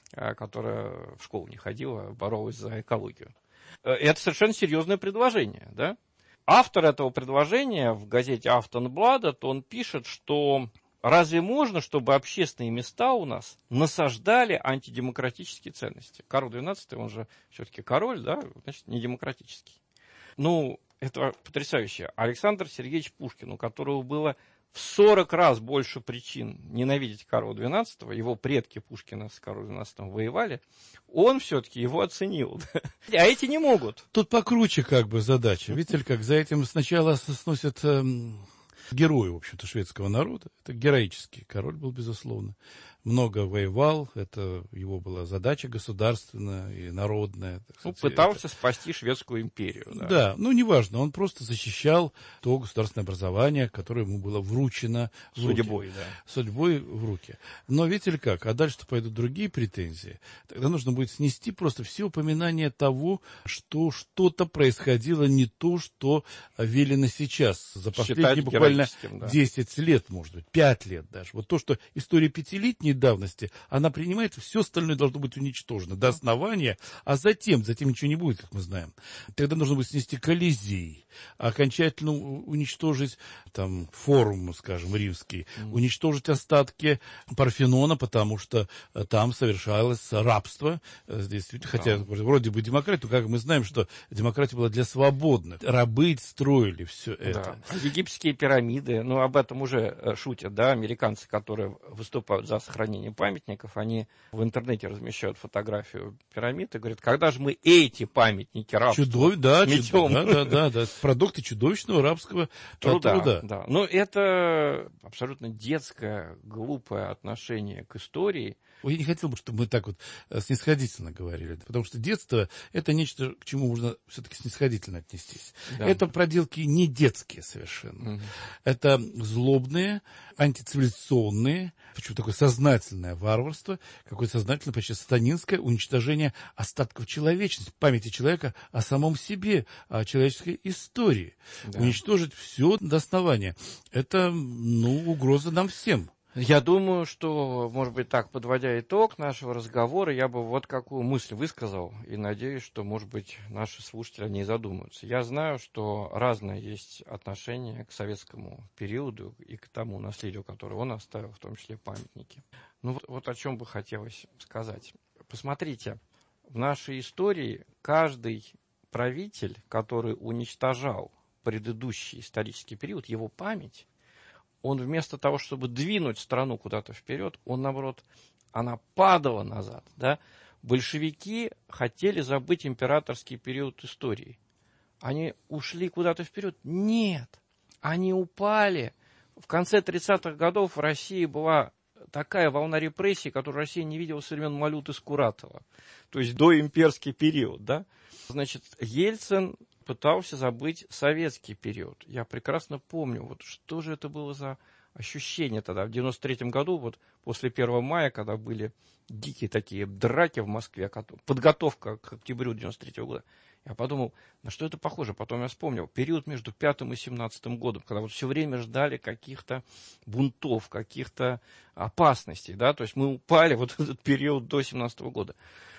которая в школу не ходила, боролась за экологию. Это совершенно серьезное предложение, да. Автор этого предложения в газете «Афтенбладет», он пишет, что разве можно, чтобы общественные места у нас насаждали антидемократические ценности? Карл двенадцатый, он же все-таки король, да, значит, не демократический. Ну, это потрясающе. Александр Сергеевич Пушкин, у которого было в сорок раз больше причин ненавидеть Карла двенадцатого, его предки Пушкина с Карлом двенадцатым воевали, он все-таки его оценил. А эти не могут. Тут покруче как бы задача. Видите ли, как за этим сначала сносят эм, герои, в общем-то, шведского народа. Это героический король был, безусловно. Много воевал, это его была задача государственная и народная. Так сказать, ну, пытался это... спасти шведскую империю. Да. да, ну неважно, он просто защищал то государственное образование, которое ему было вручено в судьбой, руки. Да. Судьбой в руки. Но видите ли как, а дальше пойдут другие претензии. Тогда нужно будет снести просто все упоминания того, что что-то происходило не то, что велено сейчас. За последние считать буквально да. десять лет, может быть, пять лет даже. Вот то, что история пятилетней давности, она принимает, все остальное должно быть уничтожено до основания, а затем, затем ничего не будет, как мы знаем. Тогда нужно будет снести Колизей, окончательно уничтожить там форум, скажем, римский, mm. уничтожить остатки Парфенона, потому что там совершалось рабство. Здесь, хотя yeah. вроде бы демократия, но как мы знаем, что демократия была для свободных. Рабы строили все это. Да. Египетские пирамиды, ну об этом уже шутят, да, американцы, которые выступают за сохранение памятников, они в интернете размещают фотографию пирамид и говорят, когда же мы эти памятники рабства Чудов... да, метем? Да, да, да, да, продукты чудовищного рабского труда. труда. Да. Но это абсолютно детское, глупое отношение к истории. Я не хотел бы, чтобы мы так вот снисходительно говорили, потому что детство – это нечто, к чему можно все-таки снисходительно отнестись. Да. Это проделки не детские совершенно. Угу. Это злобные, антицивилизационные, почему такое сознательное варварство, какое-то сознательное, почти сатанинское уничтожение остатков человечности, памяти человека о самом себе, о человеческой истории. Да. Уничтожить все до основания. Это, ну, угроза нам всем. Я думаю, что, может быть, так, подводя итог нашего разговора, я бы вот какую мысль высказал, и надеюсь, что, может быть, наши слушатели не задумаются. Я знаю, что разное есть отношение к советскому периоду и к тому наследию, которое он оставил, в том числе памятники. Ну вот, вот о чем бы хотелось сказать. Посмотрите, в нашей истории каждый правитель, который уничтожал предыдущий исторический период, его память, он вместо того, чтобы двинуть страну куда-то вперед, он, наоборот, она падала назад. Да? Большевики хотели забыть императорский период истории. Они ушли куда-то вперед? Нет. Они упали. В конце тридцатых годов в России была такая волна репрессий, которую Россия не видела со времен Малюты Скуратова. То есть доимперский период. Да? Значит, Ельцин пытался забыть советский период. Я прекрасно помню, вот что же это было за ощущение тогда. В девяносто третьем году, вот после первого мая, когда были дикие такие драки в Москве, подготовка к октябрю девяносто третьего года, я подумал, на что это похоже. Потом я вспомнил, период между пятым и семнадцатым годом, когда вот все время ждали каких-то бунтов, каких-то опасностей, да, то есть мы упали вот этот период до семнадцатого года.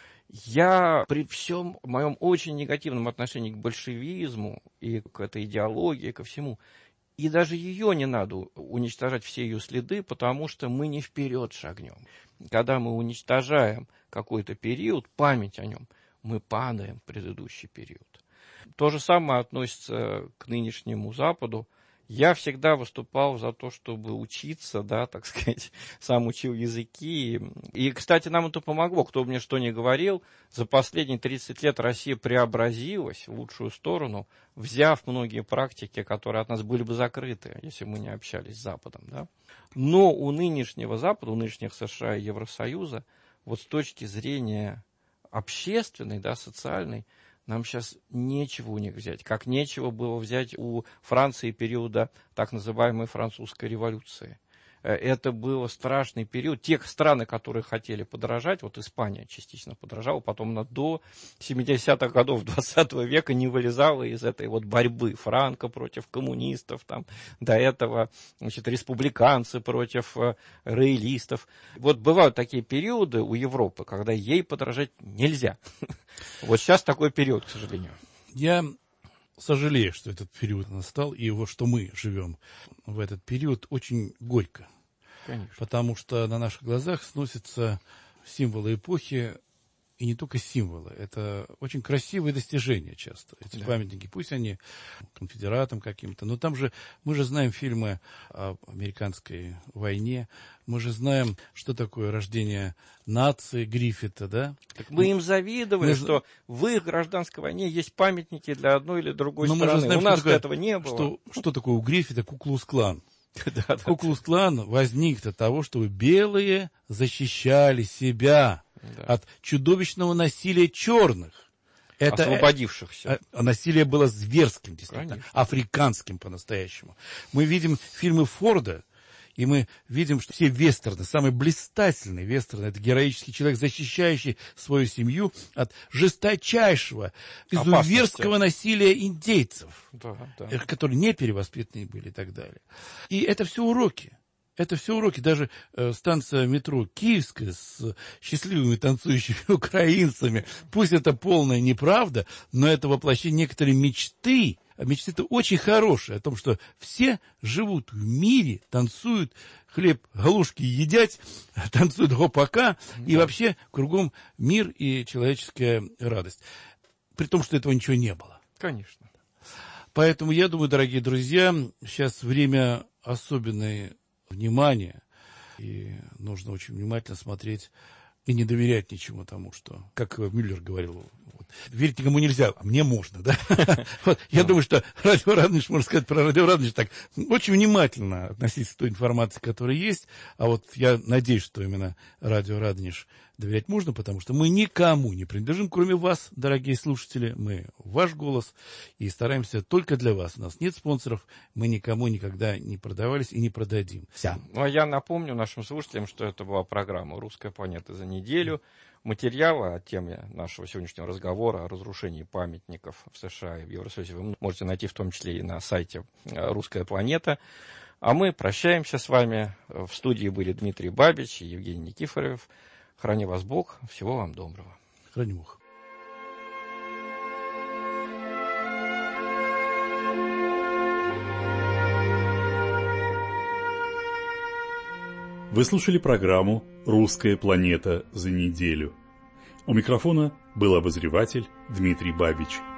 Я при всем моем очень негативном отношении к большевизму и к этой идеологии, ко всему, и даже ее не надо уничтожать, все ее следы, потому что мы не вперед шагнем. Когда мы уничтожаем какой-то период, память о нем, мы падаем в предыдущий период. То же самое относится к нынешнему Западу. Я всегда выступал за то, чтобы учиться, да, так сказать, сам учил языки. И, кстати, нам это помогло. Кто бы мне что ни говорил, за последние тридцать лет Россия преобразилась в лучшую сторону, взяв многие практики, которые от нас были бы закрыты, если мы не общались с Западом, да. Но у нынешнего Запада, у нынешних США и Евросоюза, вот с точки зрения общественной, да, социальной, нам сейчас нечего у них взять, как нечего было взять у Франции периода так называемой французской революции. это был страшный период. Те страны, которые хотели подорожать, вот Испания частично подорожала, потом она до семидесятых годов двадцатого века не вылезала из этой вот борьбы. Франко против коммунистов, там, до этого, значит, республиканцы против э, роялистов. Вот бывают такие периоды у Европы, когда ей подорожать нельзя. Вот сейчас такой период, к сожалению. Я сожалею, что этот период настал, и вот что мы живем в этот период очень горько. Конечно. Потому что на наших глазах сносятся символы эпохи, и не только символы. Это очень красивые достижения часто. Эти да. памятники, пусть они конфедератам каким-то, но там же, мы же знаем фильмы о американской войне, мы же знаем, что такое рождение нации Гриффита, да? Так мы им завидовали, мы... что в их гражданской войне есть памятники для одной или другой но стороны. Знаем, у нас такое, этого не было. Что, что такое у Гриффита Ку-клукс-клан? Ку-клукс-клан возник для того, чтобы белые защищали себя да. от чудовищного насилия черных. Это, освободившихся. А, насилие было зверским, действительно, Конечно. африканским по-настоящему. Мы видим фильмы Форда, и мы видим, что все вестерны, самые блистательные вестерны, это героический человек, защищающий свою семью от жесточайшего, изуверского насилия индейцев, да, да. которые не перевоспитанные были и так далее. И это все уроки. Это все уроки. Даже э, станция метро Киевская с счастливыми танцующими украинцами. Пусть это полная неправда, но это воплощение некоторой мечты. А мечты-то очень хорошие. О том, что все живут в мире, танцуют, хлеб, галушки едят, танцуют гопака. Да. И вообще кругом мир и человеческая радость. При том, что этого ничего не было. Конечно. Поэтому я думаю, дорогие друзья, сейчас время особенной внимание, и нужно очень внимательно смотреть и не доверять ничему тому, что, как Мюллер говорил, вот, верить никому нельзя, а мне можно, да? Вот, я думаю, что Радио Радонеж, можно сказать про Радио Радонеж, так очень внимательно относиться к той информации, которая есть, а вот я надеюсь, что именно Радио Радонеж доверять можно, потому что мы никому не принадлежим, кроме вас, дорогие слушатели, мы ваш голос и стараемся только для вас. У нас нет спонсоров, мы никому никогда не продавались и не продадим. Вся. Ну, а я напомню нашим слушателям, что это была программа «Русская планета за неделю». Материалы о теме нашего сегодняшнего разговора о разрушении памятников в США и в Евросоюзе вы можете найти в том числе и на сайте «Русская планета». А мы прощаемся с вами. В студии были Дмитрий Бабич и Евгений Никифоров. Храни вас Бог. Всего вам доброго. Храни Бог. Вы слушали программу «Русская планета за неделю». У микрофона был обозреватель Дмитрий Бабич.